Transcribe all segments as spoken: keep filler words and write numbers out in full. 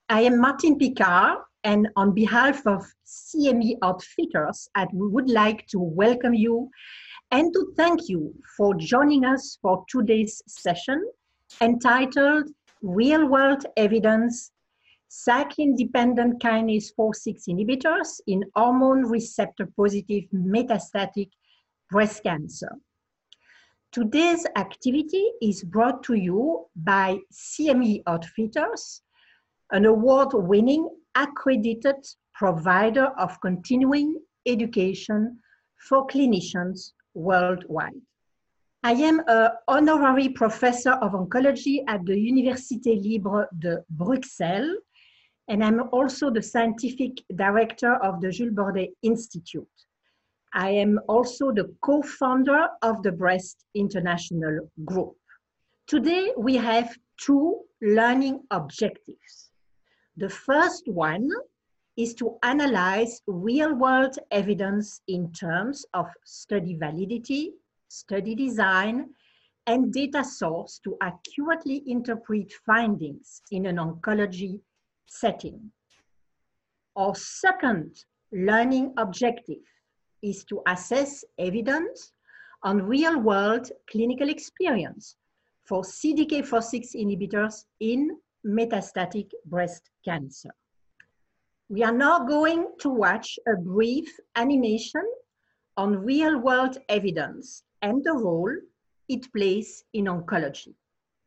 I am Martine Picard, and on behalf of C M E Outfitters, I would like to welcome you and to thank you for joining us for today's session entitled Real-World Evidence S A C-Independent Kinase four six Inhibitors in Hormone Receptor-Positive Metastatic Breast Cancer. Today's activity is brought to you by C M E Outfitters, an award-winning accredited provider of continuing education for clinicians worldwide. I am an honorary professor of oncology at the Université Libre de Bruxelles, and I'm also the scientific director of the Jules Bordet Institute. I am also the co-founder of the Breast International Group. Today, we have two learning objectives. The first one is to analyze real-world evidence in terms of study validity, study design, and data source to accurately interpret findings in an oncology setting. Our second learning objective is to assess evidence on real-world clinical experience for C D K four six inhibitors in metastatic breast cancer. We are now going to watch a brief animation on real-world evidence and the role it plays in oncology.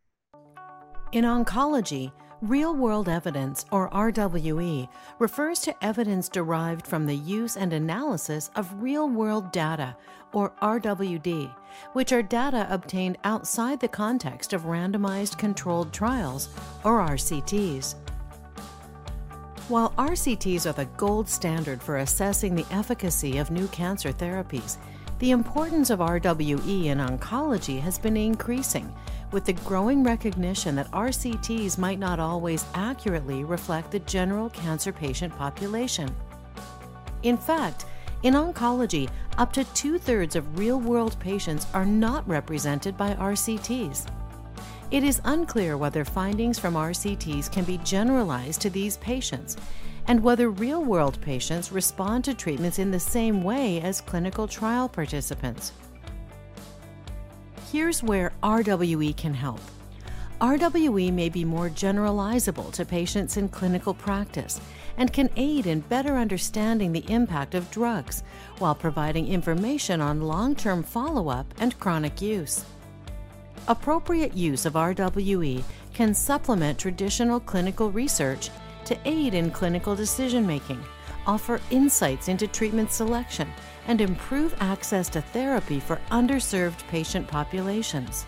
In oncology, real-world evidence, or R W E, refers to evidence derived from the use and analysis of real-world data, or R W D, which are data obtained outside the context of randomized controlled trials, or R C Ts. While R C Ts are the gold standard for assessing the efficacy of new cancer therapies, the importance of R W E in oncology has been increasing, with the growing recognition that R C Ts might not always accurately reflect the general cancer patient population. In fact, in oncology, up to two-thirds of real-world patients are not represented by R C Ts. It is unclear whether findings from R C Ts can be generalized to these patients, and whether real-world patients respond to treatments in the same way as clinical trial participants. Here's where R W E can help. R W E may be more generalizable to patients in clinical practice and can aid in better understanding the impact of drugs while providing information on long-term follow-up and chronic use. Appropriate use of R W E can supplement traditional clinical research to aid in clinical decision-making, offer insights into treatment selection, and improve access to therapy for underserved patient populations.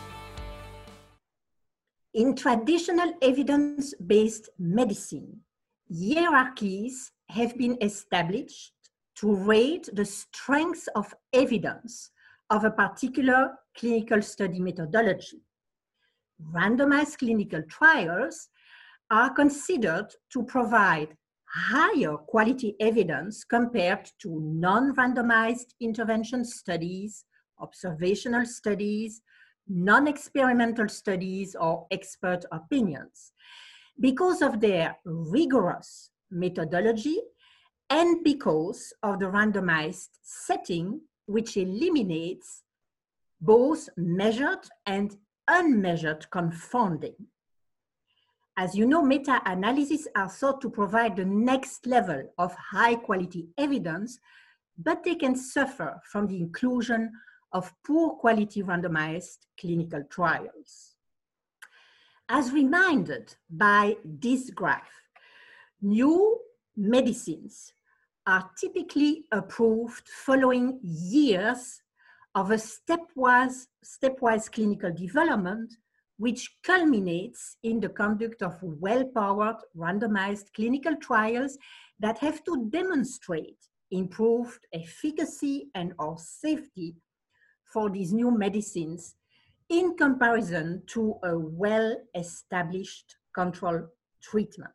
In traditional evidence-based medicine, hierarchies have been established to rate the strength of evidence of a particular clinical study methodology. Randomized clinical trials are considered to provide higher quality evidence compared to non-randomized intervention studies, observational studies, non-experimental studies, or expert opinions, because of their rigorous methodology and because of the randomized setting, which eliminates both measured and unmeasured confounding. As you know, meta-analyses are thought to provide the next level of high-quality evidence, but they can suffer from the inclusion of poor-quality randomized clinical trials. As reminded by this graph, new medicines are typically approved following years of a stepwise, stepwise clinical development, which culminates in the conduct of well-powered randomized clinical trials that have to demonstrate improved efficacy and or safety for these new medicines in comparison to a well-established control treatment.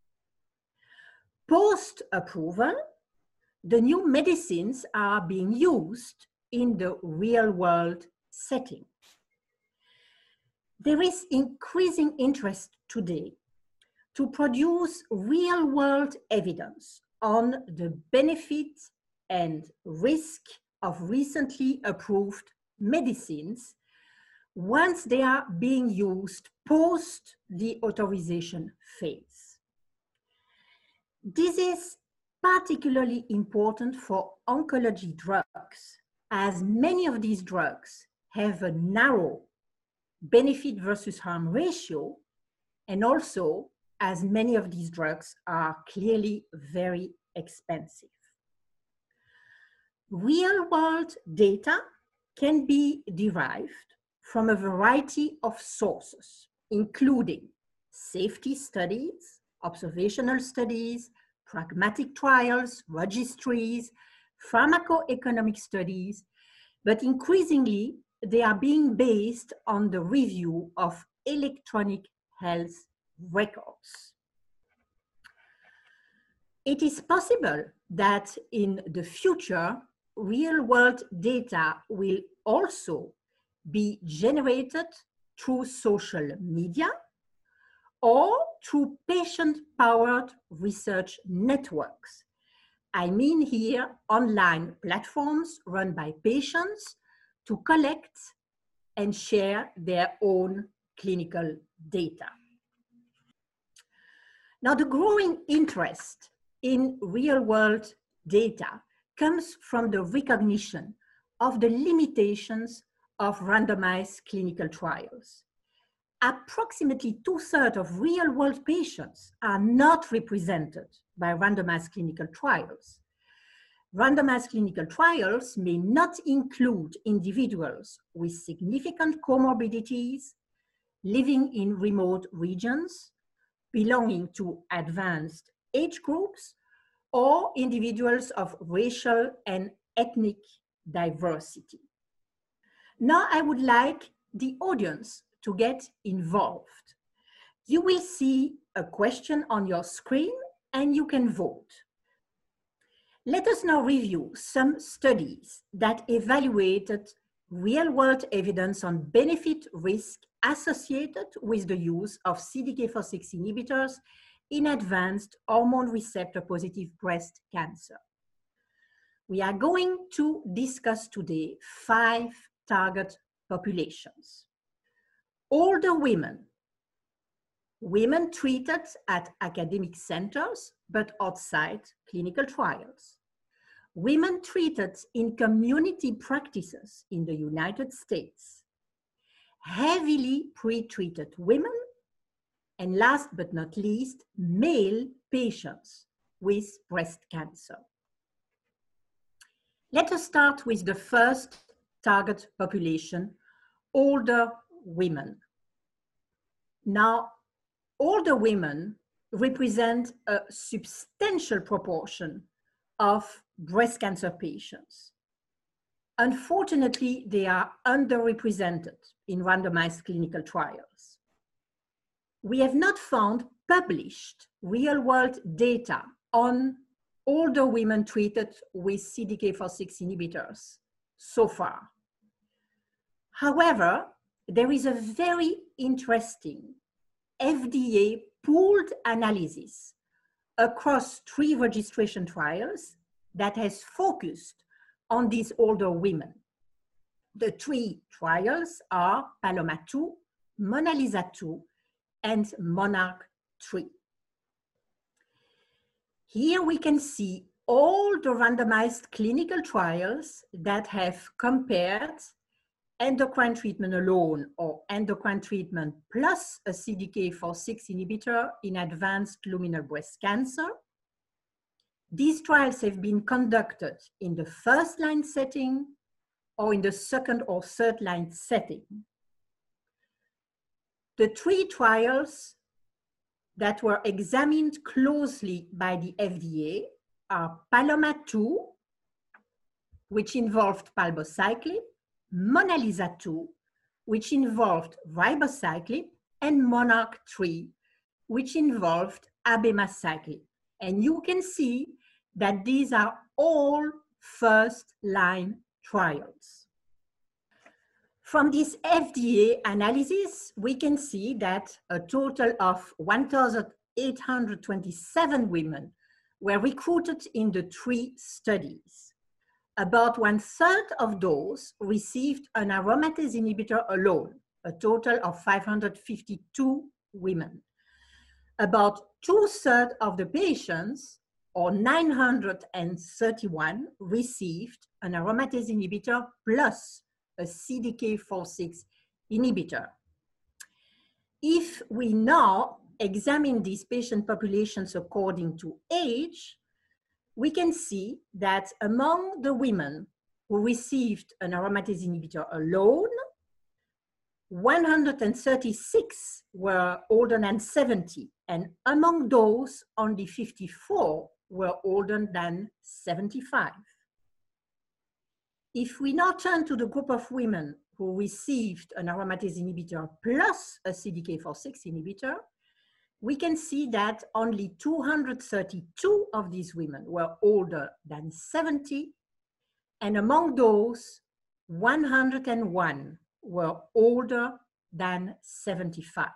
Post-approval, the new medicines are being used in the real-world setting. There is increasing interest today to produce real-world evidence on the benefit and risk of recently approved medicines once they are being used post the authorization phase. This is particularly important for oncology drugs, as many of these drugs have a narrow benefit versus harm ratio, and also as many of these drugs are clearly very expensive. Real-world data can be derived from a variety of sources, including safety studies, observational studies, pragmatic trials, registries, pharmacoeconomic studies, but increasingly they are being based on the review of electronic health records. It is possible that in the future, real-world data will also be generated through social media or through patient-powered research networks. I mean here online platforms run by patients to collect and share their own clinical data. Now, the growing interest in real-world data comes from the recognition of the limitations of randomized clinical trials. Approximately two-thirds of real-world patients are not represented by randomized clinical trials. Randomized clinical trials may not include individuals with significant comorbidities, living in remote regions, belonging to advanced age groups, or individuals of racial and ethnic diversity. Now I would like the audience to get involved. You will see a question on your screen and you can vote. Let us now review some studies that evaluated real-world evidence on benefit risk associated with the use of C D K four six inhibitors in advanced hormone receptor positive breast cancer. We are going to discuss today five target populations. Older women, women treated at academic centers but outside clinical trials, women treated in community practices in the United States, heavily pre-treated women, and last but not least, male patients with breast cancer. Let us start with the first target population, older women. Now, older women represent a substantial proportion of breast cancer patients. Unfortunately, they are underrepresented in randomized clinical trials. We have not found published real-world data on older women treated with C D K four six inhibitors so far. However, there is a very interesting F D A pooled analysis across three registration trials that has focused on these older women. The three trials are PALOMA two, MONALEESA two, and MONARCH three. Here we can see all the randomized clinical trials that have compared endocrine treatment alone or endocrine treatment plus a C D K four six inhibitor in advanced luminal breast cancer. These trials have been conducted in the first line setting or in the second or third line setting. The three trials that were examined closely by the F D A are PALOMA two, which involved palbociclib, MONALEESA two, which involved ribociclib, and MONARCH three, which involved abemaciclib. And you can see that these are all first-line trials. From this F D A analysis, we can see that a total of one thousand eight hundred twenty-seven women were recruited in the three studies. About one third of those received an aromatase inhibitor alone, a total of five hundred fifty-two women. About two-thirds of the patients, or nine hundred thirty-one, received an aromatase inhibitor plus a C D K four six inhibitor. If we now examine these patient populations according to age, we can see that among the women who received an aromatase inhibitor alone, one hundred thirty-six were older than seventy, and among those, only fifty-four were older than seventy-five. If we now turn to the group of women who received an aromatase inhibitor plus a C D K four six inhibitor, we can see that only two hundred thirty-two of these women were older than seventy, and among those, one hundred one were older than seventy-five.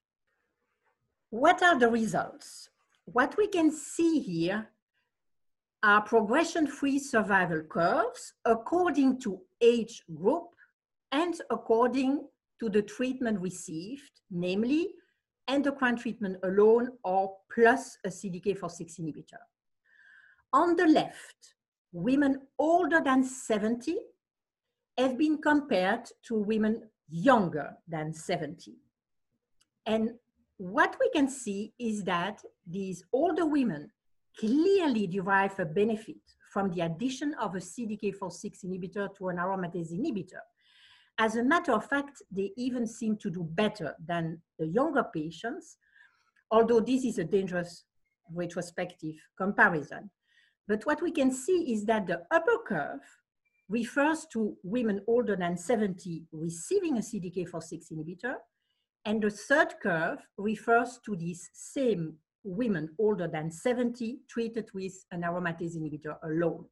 What are the results? What we can see here are progression-free survival curves according to age group and according to the treatment received, namely endocrine treatment alone or plus a C D K four six inhibitor. On the left, women older than seventy have been compared to women younger than seventy. And what we can see is that these older women clearly derive a benefit from the addition of a C D K four six inhibitor to an aromatase inhibitor. As a matter of fact, they even seem to do better than the younger patients, although this is a dangerous retrospective comparison. But what we can see is that the upper curve refers to women older than seventy receiving a C D K four six inhibitor, and the third curve refers to these same women older than seventy treated with an aromatase inhibitor alone.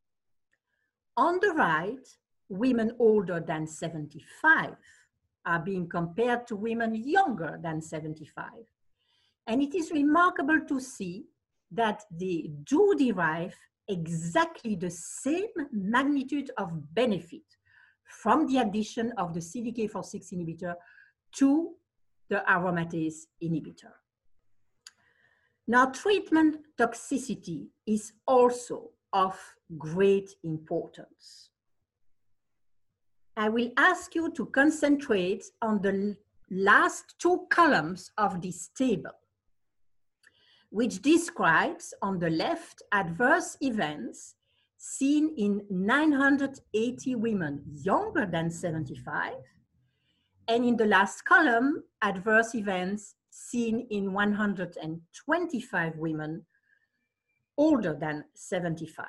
On the right, women older than seventy-five are being compared to women younger than seventy-five. And it is remarkable to see that they do derive exactly the same magnitude of benefit from the addition of the C D K four six inhibitor to the aromatase inhibitor. Now, treatment toxicity is also of great importance. I will ask you to concentrate on the last two columns of this table, which describes on the left adverse events seen in nine hundred eighty women younger than seventy-five, and in the last column, adverse events seen in one hundred twenty-five women older than seventy-five.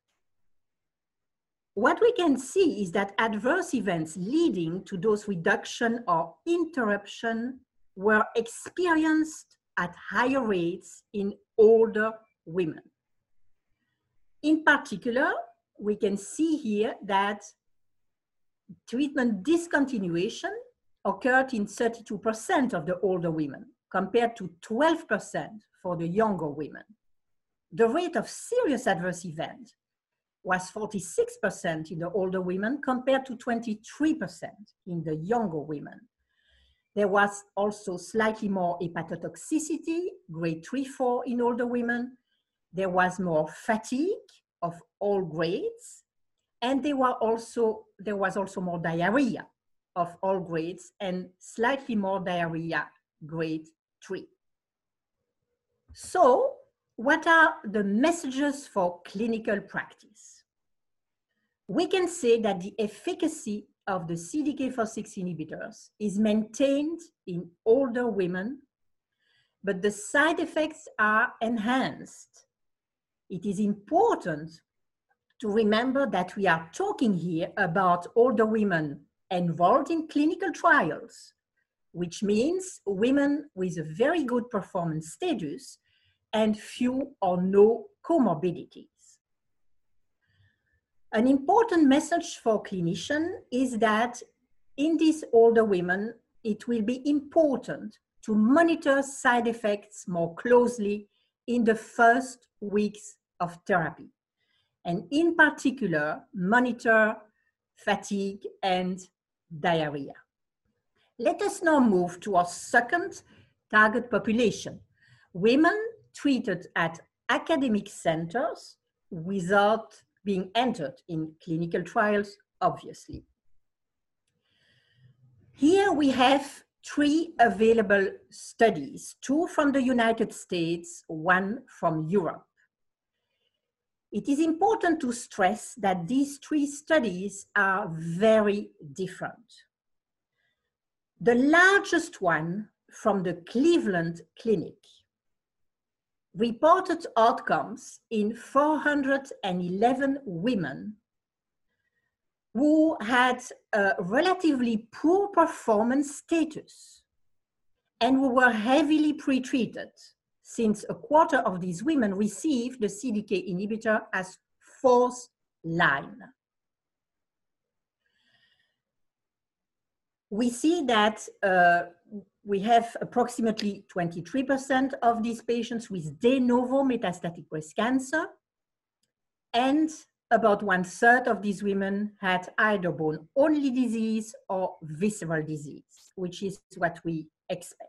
What we can see is that adverse events leading to dose reduction or interruption were experienced at higher rates in older women. In particular, we can see here that treatment discontinuation occurred in thirty-two percent of the older women, compared to twelve percent for the younger women. The rate of serious adverse event was forty-six percent in the older women compared to twenty-three percent in the younger women. There was also slightly more hepatotoxicity, grade three four in older women. There was more fatigue of all grades, and there, were also, there was also more diarrhea of all grades and slightly more diarrhea grade three. So, what are the messages for clinical practice? We can say that the efficacy of the C D K four six inhibitors is maintained in older women, but the side effects are enhanced. It is important to remember that we are talking here about older women enrolled in clinical trials, which means women with a very good performance status and few or no comorbidities. An important message for clinicians is that in these older women, it will be important to monitor side effects more closely in the first weeks of therapy, and in particular, monitor fatigue and diarrhea. Let us now move to our second target population, women treated at academic centers without being entered in clinical trials, obviously. Here we have three available studies, two from the United States, one from Europe. It is important to stress that these three studies are very different. The largest one from the Cleveland Clinic reported outcomes in four hundred eleven women who had a relatively poor performance status and who were heavily pretreated, since a quarter of these women received the C D K inhibitor as fourth line. We see that uh, we have approximately twenty-three percent of these patients with de novo metastatic breast cancer, and about one third of these women had either bone-only disease or visceral disease, which is what we expect.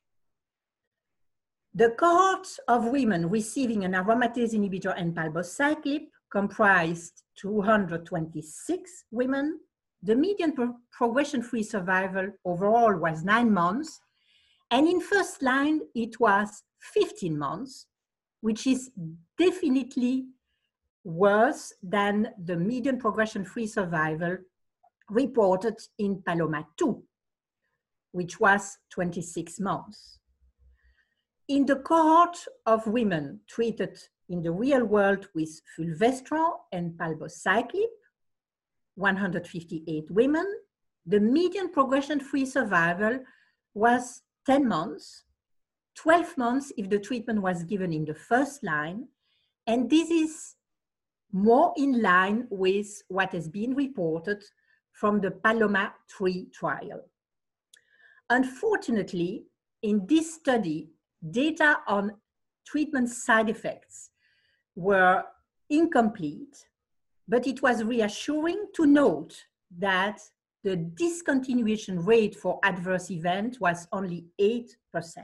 The cohort of women receiving an aromatase inhibitor and palbociclib comprised two hundred twenty-six women. The median pro progression-free survival overall was nine months, and in first line it was fifteen months, which is definitely worse than the median progression-free survival reported in PALOMA two, which was twenty-six months. In the cohort of women treated in the real world with fulvestrant and palbociclib, one hundred fifty-eight women, the median progression-free survival was ten months, twelve months if the treatment was given in the first line, and this is more in line with what has been reported from the PALOMA three trial. Unfortunately, in this study, data on treatment side effects were incomplete, but it was reassuring to note that the discontinuation rate for adverse event was only eight percent.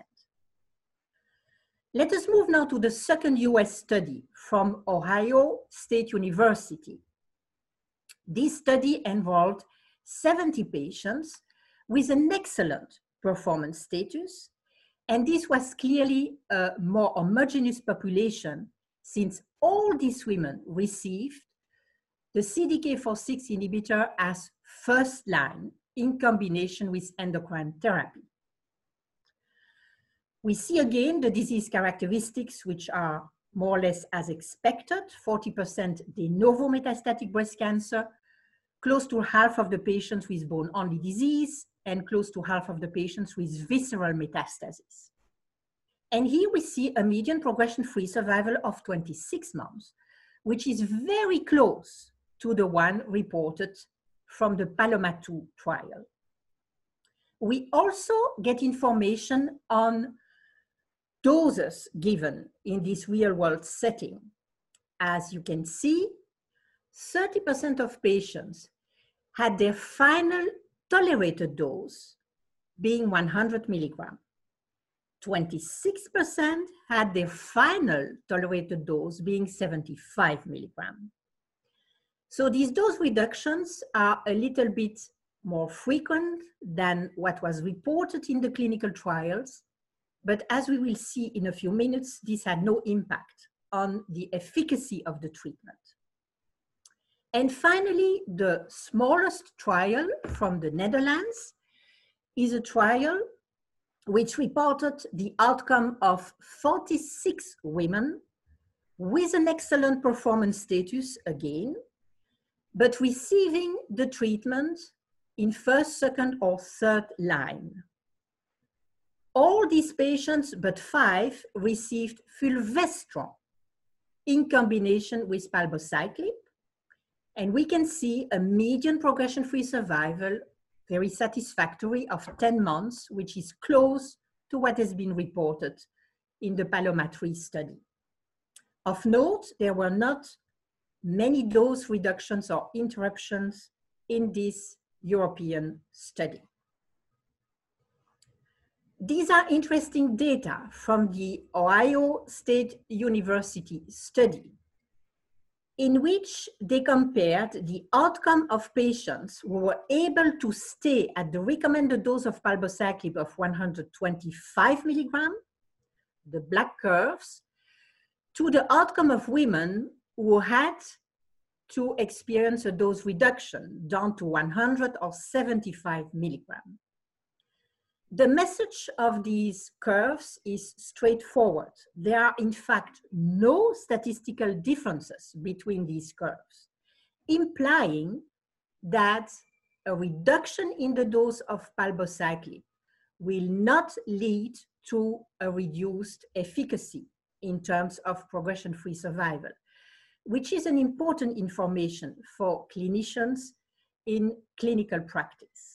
Let us move now to the second U S study from Ohio State University. This study enrolled seventy patients with an excellent performance status, and this was clearly a more homogeneous population since all these women received the C D K four six inhibitor as first line in combination with endocrine therapy. We see again the disease characteristics, which are more or less as expected: forty percent de novo metastatic breast cancer, close to half of the patients with bone-only disease, and close to half of the patients with visceral metastasis. And here we see a median progression-free survival of twenty-six months, which is very close to the one reported from the PALOMA two trial. We also get information on doses given in this real-world setting. As you can see, thirty percent of patients had their final tolerated dose being one hundred milligrams. twenty-six percent had their final tolerated dose being seventy-five milligrams. So these dose reductions are a little bit more frequent than what was reported in the clinical trials, but as we will see in a few minutes, this had no impact on the efficacy of the treatment. And finally, the smallest trial from the Netherlands is a trial which reported the outcome of forty-six women with an excellent performance status again, but receiving the treatment in first, second, or third line. All these patients, but five, received fulvestrant in combination with palbociclib, and we can see a median progression-free survival, very satisfactory, of ten months, which is close to what has been reported in the PALOMA three study. Of note, there were not many dose reductions or interruptions in this European study. These are interesting data from the Ohio State University study, in which they compared the outcome of patients who were able to stay at the recommended dose of palbociclib of one hundred twenty-five milligrams, the black curves, to the outcome of women who had to experience a dose reduction down to one hundred or seventy-five milligrams. The message of these curves is straightforward. There are, in fact, no statistical differences between these curves, implying that a reduction in the dose of palbociclib will not lead to a reduced efficacy in terms of progression-free survival, which is an important information for clinicians in clinical practice.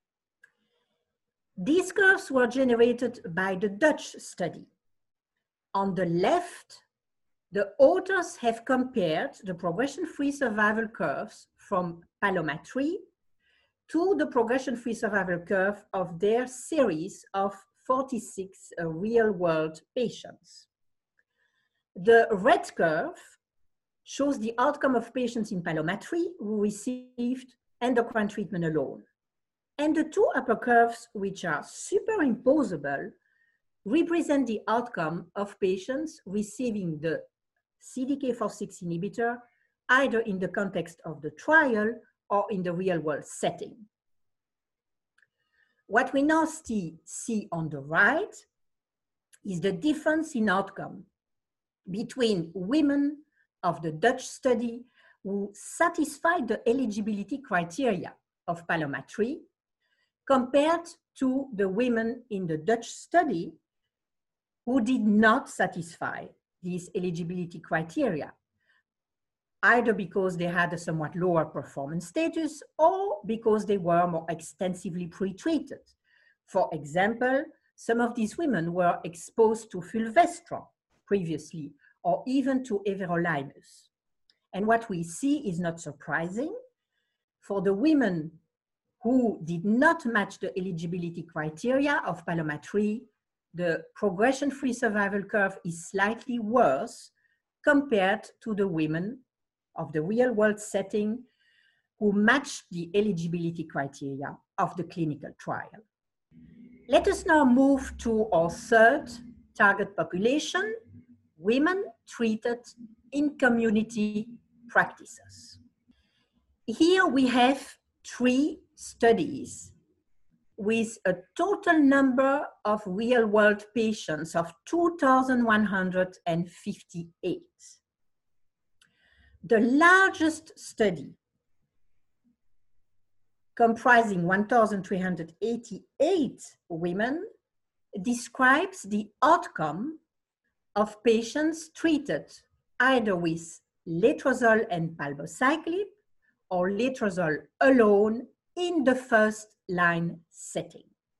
These curves were generated by the Dutch study. On the left, the authors have compared the progression-free survival curves from PALOMA three to the progression-free survival curve of their series of forty-six uh, real-world patients. The red curve shows the outcome of patients in PALOMA three who received endocrine treatment alone. And the two upper curves, which are superimposable, represent the outcome of patients receiving the C D K four six inhibitor, either in the context of the trial or in the real-world setting. What we now see, see on the right is the difference in outcome between women of the Dutch study who satisfied the eligibility criteria of PALOMA three compared to the women in the Dutch study who did not satisfy these eligibility criteria, either because they had a somewhat lower performance status or because they were more extensively pretreated. For example, some of these women were exposed to fulvestrant previously, or even to everolimus. And what we see is not surprising. For the women who did not match the eligibility criteria of PALOMA three, the progression-free survival curve is slightly worse compared to the women of the real-world setting who matched the eligibility criteria of the clinical trial. Let us now move to our third target population, women treated in community practices. Here we have three studies with a total number of real-world patients of two thousand one hundred fifty-eight. The largest study, comprising one thousand three hundred eighty-eight women, describes the outcome of patients treated either with letrozole and palbociclib or letrozole alone in the first line setting.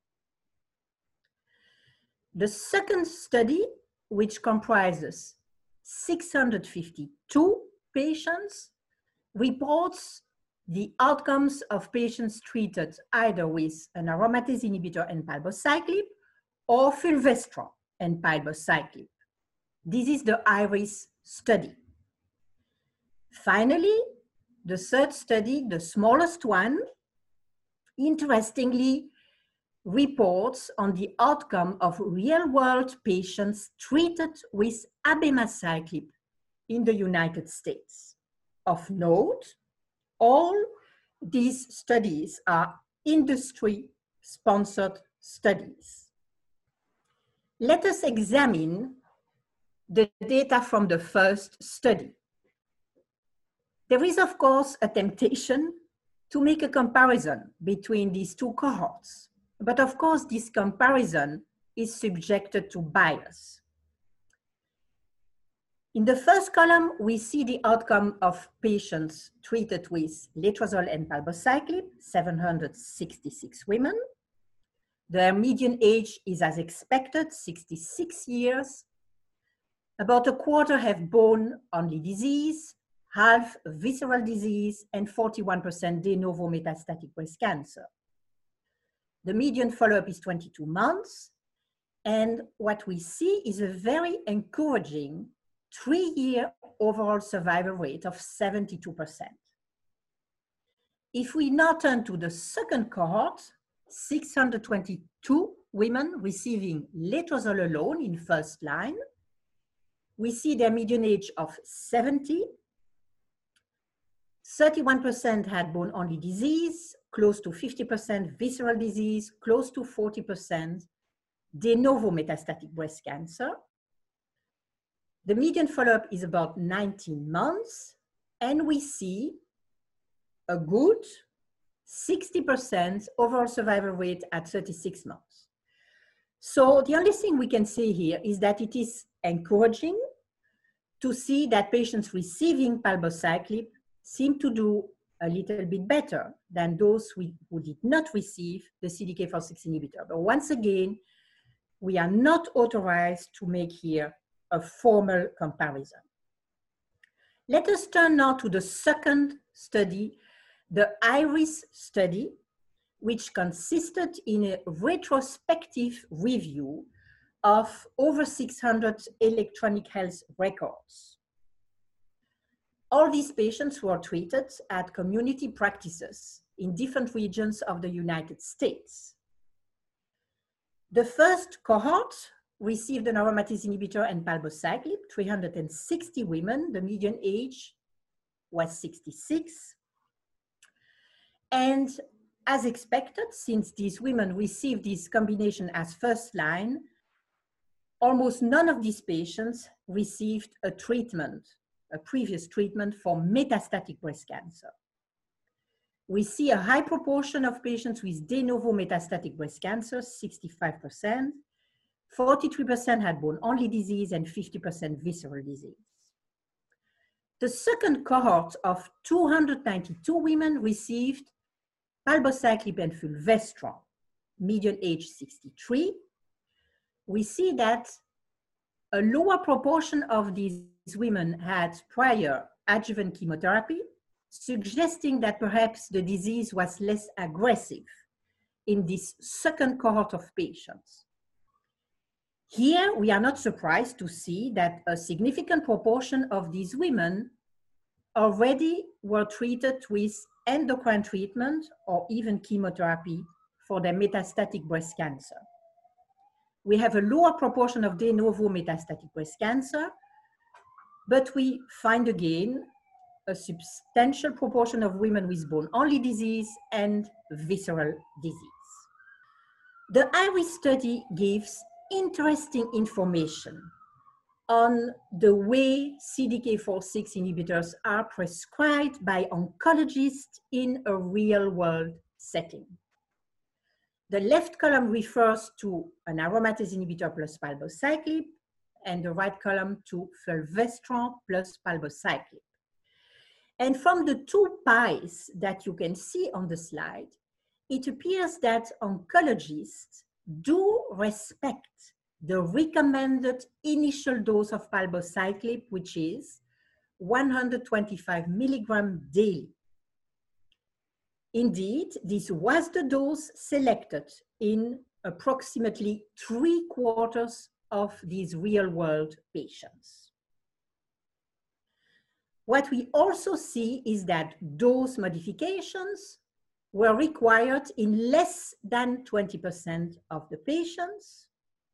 The second study, which comprises six hundred fifty-two patients, reports the outcomes of patients treated either with an aromatase inhibitor and palbociclib or fulvestrant and palbociclib. This is the IRIS study. Finally, the third study, the smallest one, interestingly reports on the outcome of real-world patients treated with abemaciclib in the United States. Of note, all these studies are industry-sponsored studies. Let us examine the data from the first study. There is, of course, a temptation to make a comparison between these two cohorts. But of course, this comparison is subjected to bias. In the first column, we see the outcome of patients treated with letrozole and palbociclib, seven hundred sixty-six women. Their median age is as expected, sixty-six years. About a quarter have bone-only disease, half visceral disease, and forty-one percent de novo metastatic breast cancer. The median follow-up is twenty-two months, and what we see is a very encouraging three-year overall survival rate of seventy-two percent. If we now turn to the second cohort, six hundred twenty-two women receiving letrozole alone in first line, we see their median age of seventy. thirty-one percent had bone-only disease, close to fifty percent visceral disease, close to forty percent de novo metastatic breast cancer. The median follow-up is about nineteen months, and we see a good sixty percent overall survival rate at thirty-six months. So the only thing we can say here is that it is encouraging to see that patients receiving palbociclib seem to do a little bit better than those who, who did not receive the C D K four six inhibitor. But once again, we are not authorized to make here a formal comparison. Let us turn now to the second study, the IRIS study, which consisted in a retrospective review of over six hundred electronic health records. All these patients were treated at community practices in different regions of the United States. The first cohort received an aromatase inhibitor and palbociclib, three hundred sixty women. The median age was sixty-six. And as expected, since these women received this combination as first line, almost none of these patients received a treatment, a previous treatment for metastatic breast cancer. We see a high proportion of patients with de novo metastatic breast cancer, sixty-five percent, forty-three percent had bone-only disease, and fifty percent visceral disease. The second cohort of two hundred ninety-two women received palbociclib and fulvestrant, median age sixty-three. We see that a lower proportion of these women had prior adjuvant chemotherapy, suggesting that perhaps the disease was less aggressive in this second cohort of patients. Here, we are not surprised to see that a significant proportion of these women already were treated with endocrine treatment or even chemotherapy for their metastatic breast cancer. We have a lower proportion of de novo metastatic breast cancer, but we find again a substantial proportion of women with bone-only disease and visceral disease. The IRIS study gives interesting information on the way C D K four six inhibitors are prescribed by oncologists in a real-world setting. The left column refers to an aromatase inhibitor plus palbociclib, and the right column to fulvestrant plus palbociclib. And from the two pies that you can see on the slide, it appears that oncologists do respect the recommended initial dose of palbociclib, which is one hundred twenty-five milligrams daily. Indeed, this was the dose selected in approximately three quarters of these real-world patients. What we also see is that dose modifications were required in less than twenty percent of the patients.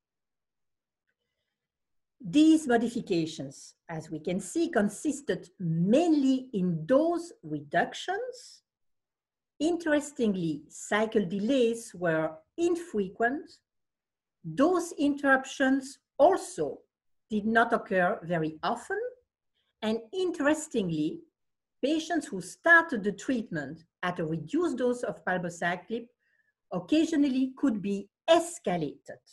These modifications, as we can see, consisted mainly in dose reductions. Interestingly, cycle delays were infrequent. Dose interruptions also did not occur very often. And interestingly, patients who started the treatment at a reduced dose of palbociclib occasionally could be escalated.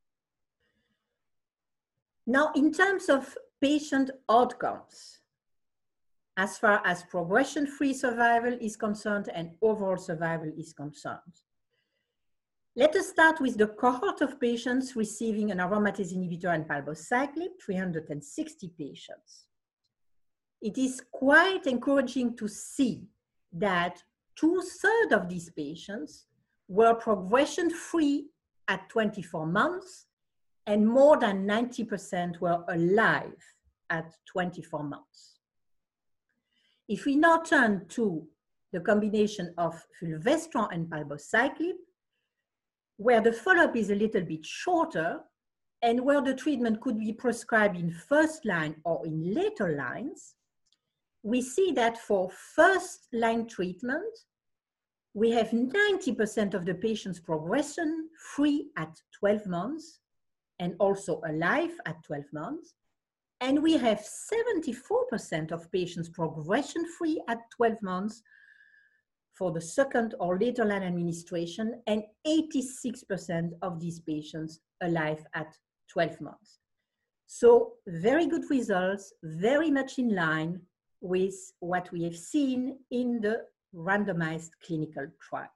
Now, in terms of patient outcomes, as far as progression-free survival is concerned and overall survival is concerned, Let us start with the cohort of patients receiving an aromatase inhibitor and palbociclib, three hundred sixty patients. It is quite encouraging to see that two-thirds of these patients were progression-free at twenty-four months, and more than ninety percent were alive at twenty-four months. If we now turn to the combination of fulvestrant and palbociclib, where the follow-up is a little bit shorter, and where the treatment could be prescribed in first line or in later lines, we see that for first line treatment, we have ninety percent of the patients progression free at twelve months and also alive at twelve months. And we have seventy-four percent of patients progression free at twelve months for the second or later line administration, and eighty-six percent of these patients alive at twelve months. So very good results, very much in line with what we have seen in the randomized clinical trials.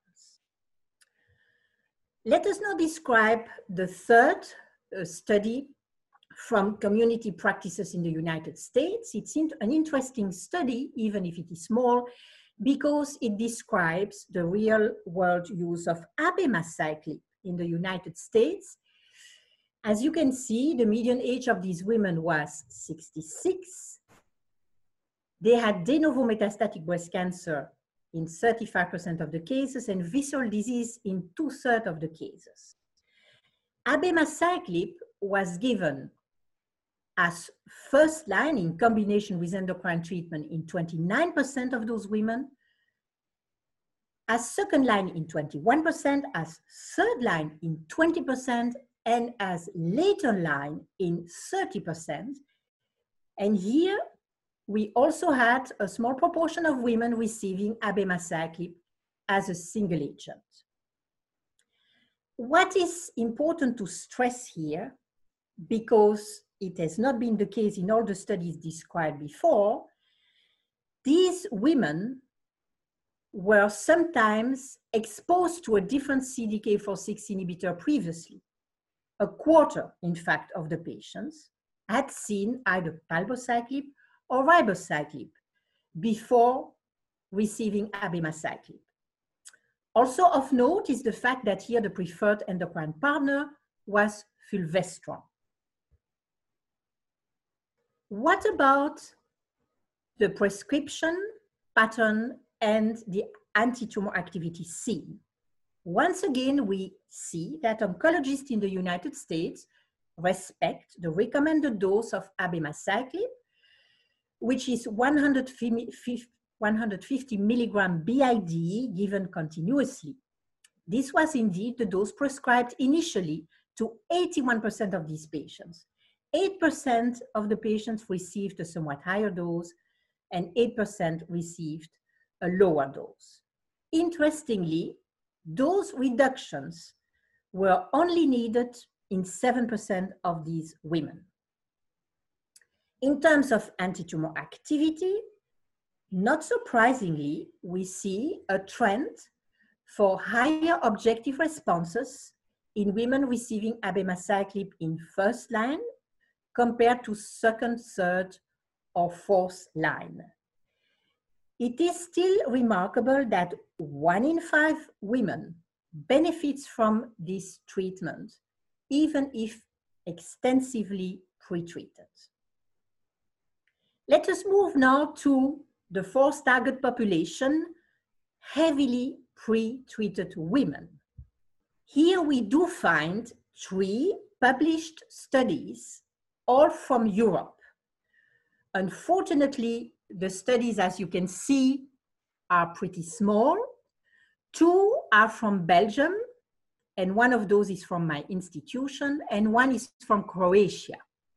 Let us now describe the third uh, study from community practices in the United States. It's an interesting study, even if it is small, because it describes the real world use of abemaciclib in the United States. As you can see, the median age of these women was sixty-six. They had de novo metastatic breast cancer in thirty-five percent of the cases and visceral disease in two-thirds of the cases. Abemaciclib was given as first line in combination with endocrine treatment in twenty-nine percent of those women, as second line in twenty-one percent, as third line in twenty percent, and as later line in thirty percent. And here, we also had a small proportion of women receiving abemaciclib as a single agent. What is important to stress here, because it has not been the case in all the studies described before, these women were sometimes exposed to a different C D K four six inhibitor previously. A quarter, in fact, of the patients had seen either palbociclib or ribociclib before receiving abemaciclib. Also of note is the fact that here the preferred endocrine partner was fulvestrant. What about the prescription pattern and the anti-tumor activity seen? Once again, we see that oncologists in the United States respect the recommended dose of abemaciclib, which is one hundred fifty milligram B I D given continuously. This was indeed the dose prescribed initially to eighty-one percent of these patients. eight percent of the patients received a somewhat higher dose, and eight percent received a lower dose. Interestingly, dose reductions were only needed in seven percent of these women. In terms of anti-tumor activity, not surprisingly, we see a trend for higher objective responses in women receiving abemaciclib in first line compared to second, third, or fourth line. It is still remarkable that one in five women benefits from this treatment, even if extensively pretreated. Let us move now to the fourth target population, heavily pre-treated women. Here we do find three published studies, all from Europe. Unfortunately, the studies, as you can see, are pretty small. Two are from Belgium, and one of those is from my institution, and one is from Croatia.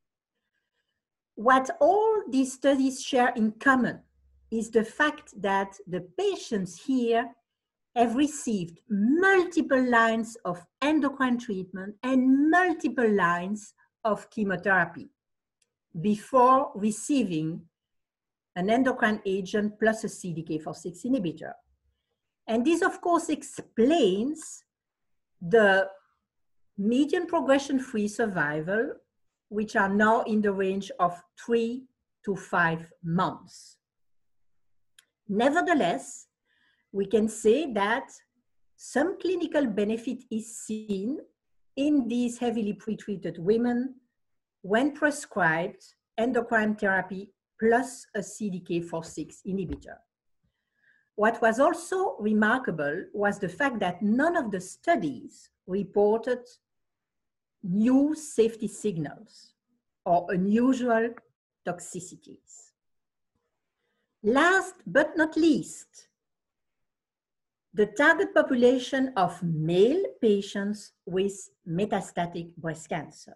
What all these studies share in common is the fact that the patients here have received multiple lines of endocrine treatment and multiple lines of chemotherapy before receiving an endocrine agent plus a C D K four six inhibitor. And this, of course, explains the median progression-free survival, which are now in the range of three to five months. Nevertheless, we can say that some clinical benefit is seen in these heavily pretreated women when prescribed endocrine therapy plus a C D K four six inhibitor. What was also remarkable was the fact that none of the studies reported new safety signals or unusual toxicities. Last but not least, the target population of male patients with metastatic breast cancer.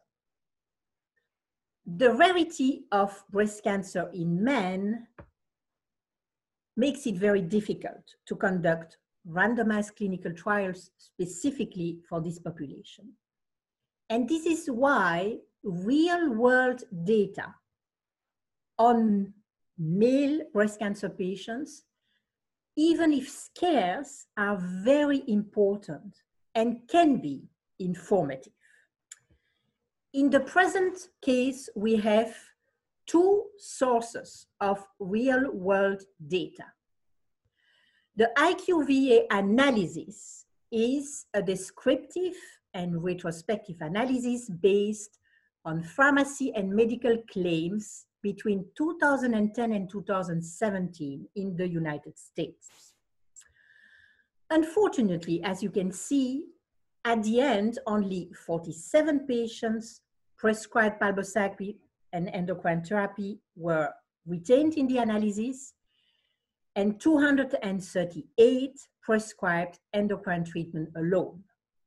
The rarity of breast cancer in men makes it very difficult to conduct randomized clinical trials specifically for this population. And this is why real-world data on male breast cancer patients, even if scarce, are very important and can be informative. In the present case, we have two sources of real-world data. The I Q V A analysis is a descriptive and retrospective analysis based on pharmacy and medical claims between two thousand ten and two thousand seventeen in the United States. Unfortunately, as you can see, at the end, only forty-seven patients prescribed palbociclib and endocrine therapy were retained in the analysis, and two hundred thirty-eight prescribed endocrine treatment alone.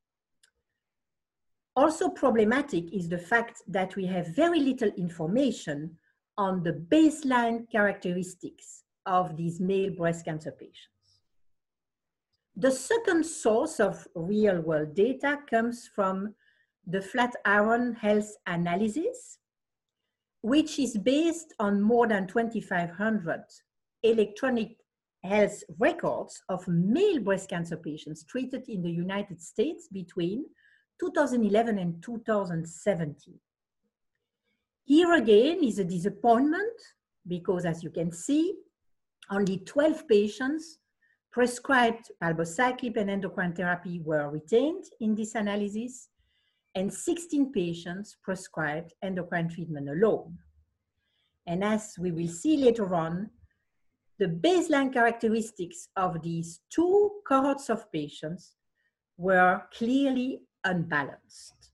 Also problematic is the fact that we have very little information on the baseline characteristics of these male breast cancer patients. The second source of real-world data comes from the Flatiron Health analysis, which is based on more than twenty-five hundred electronic health records of male breast cancer patients treated in the United States between two thousand eleven and two thousand seventeen. Here again is a disappointment because, as you can see, only twelve patients prescribed palbociclib and endocrine therapy were retained in this analysis, and sixteen patients prescribed endocrine treatment alone. And as we will see later on, the baseline characteristics of these two cohorts of patients were clearly unbalanced.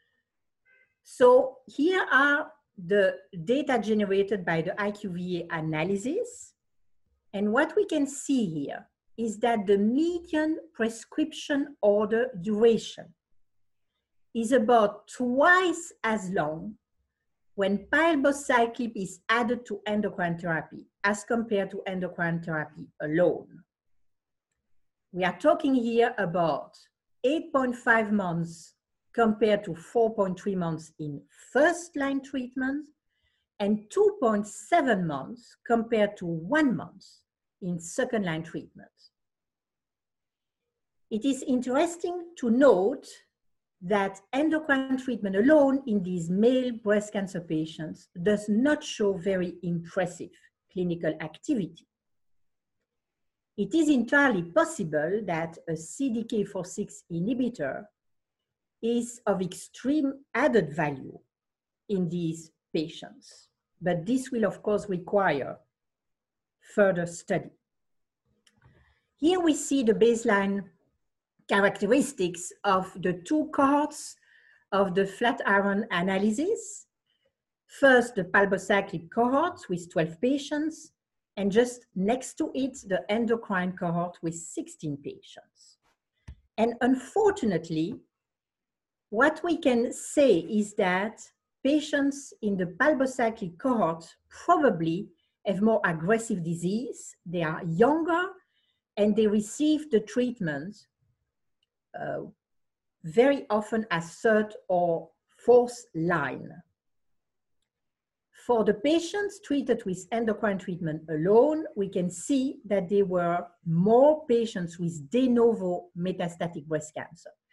So here are the data generated by the I Q V A analysis. And what we can see here is that the median prescription order duration is about twice as long when palbociclib is added to endocrine therapy as compared to endocrine therapy alone. We are talking here about eight point five months compared to four point three months in first-line treatment and two point seven months compared to one month in second-line treatment. It is interesting to note that endocrine treatment alone in these male breast cancer patients does not show very impressive clinical activity. It is entirely possible that a C D K four six inhibitor is of extreme added value in these patients, but this will of course require further study. Here we see the baseline characteristics of the two cohorts of the Flatiron analysis. First, the palbociclib cohort with twelve patients, and just next to it, the endocrine cohort with sixteen patients. And unfortunately, what we can say is that patients in the palbociclib cohort probably have more aggressive disease, they are younger, and they receive the treatment uh, very often as third or fourth line. For the patients treated with endocrine treatment alone, we can see that there were more patients with de novo metastatic breast cancer.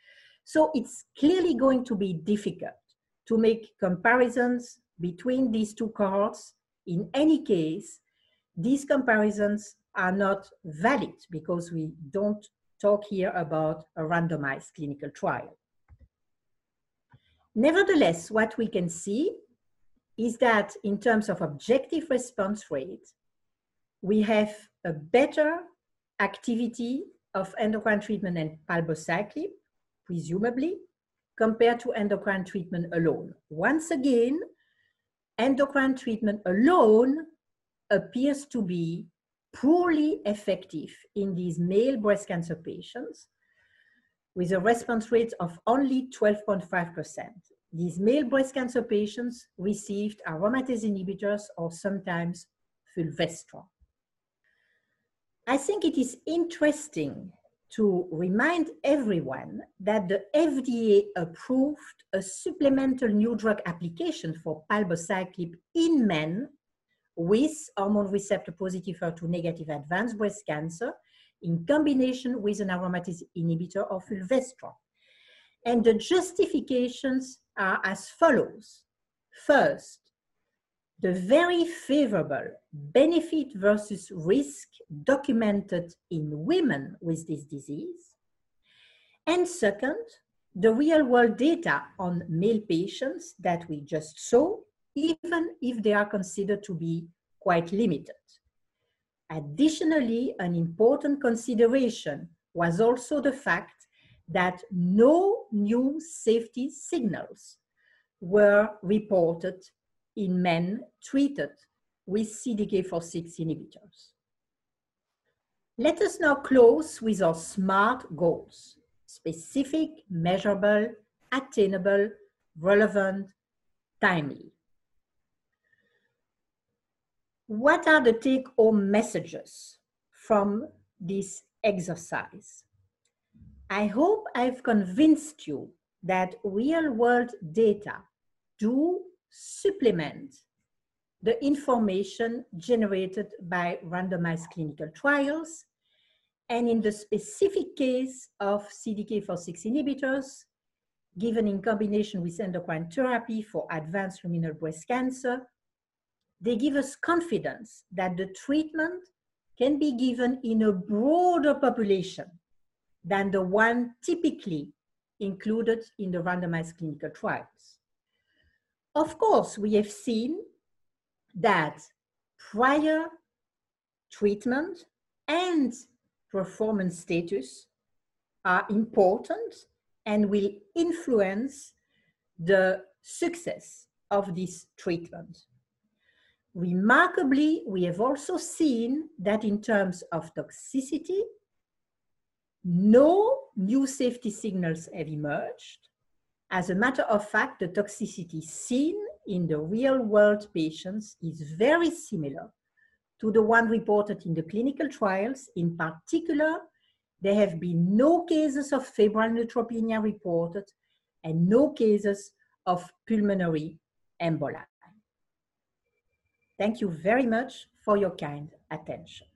So it's clearly going to be difficult to make comparisons between these two cohorts. In any case, these comparisons are not valid because we don't talk here about a randomized clinical trial. Nevertheless, what we can see is that in terms of objective response rate, we have a better activity of endocrine treatment and palbociclib, presumably, compared to endocrine treatment alone. Once again, endocrine treatment alone appears to be poorly effective in these male breast cancer patients with a response rate of only twelve point five percent. These male breast cancer patients received aromatase inhibitors or sometimes fulvestrant. I think it is interesting to remind everyone that the F D A approved a supplemental new drug application for palbociclib in men with hormone receptor positive H E R two negative advanced breast cancer in combination with an aromatase inhibitor or fulvestrant. And the justifications are as follows. First, the very favorable benefit versus risk documented in women with this disease. And second, the real world data on male patients that we just saw, even if they are considered to be quite limited. Additionally, an important consideration was also the fact that no new safety signals were reported in men treated with C D K four six inhibitors. Let us now close with our SMART goals: specific, measurable, attainable, relevant, timely. What are the take-home messages from this exercise? I hope I've convinced you that real-world data do supplement the information generated by randomized clinical trials, and in the specific case of C D K four six inhibitors, given in combination with endocrine therapy for advanced luminal breast cancer, they give us confidence that the treatment can be given in a broader population than the one typically included in the randomized clinical trials. Of course, we have seen that prior treatment and performance status are important and will influence the success of this treatment. Remarkably, we have also seen that in terms of toxicity, no new safety signals have emerged. As a matter of fact, the toxicity seen in the real-world patients is very similar to the one reported in the clinical trials. In particular, there have been no cases of febrile neutropenia reported and no cases of pulmonary emboli. Thank you very much for your kind attention.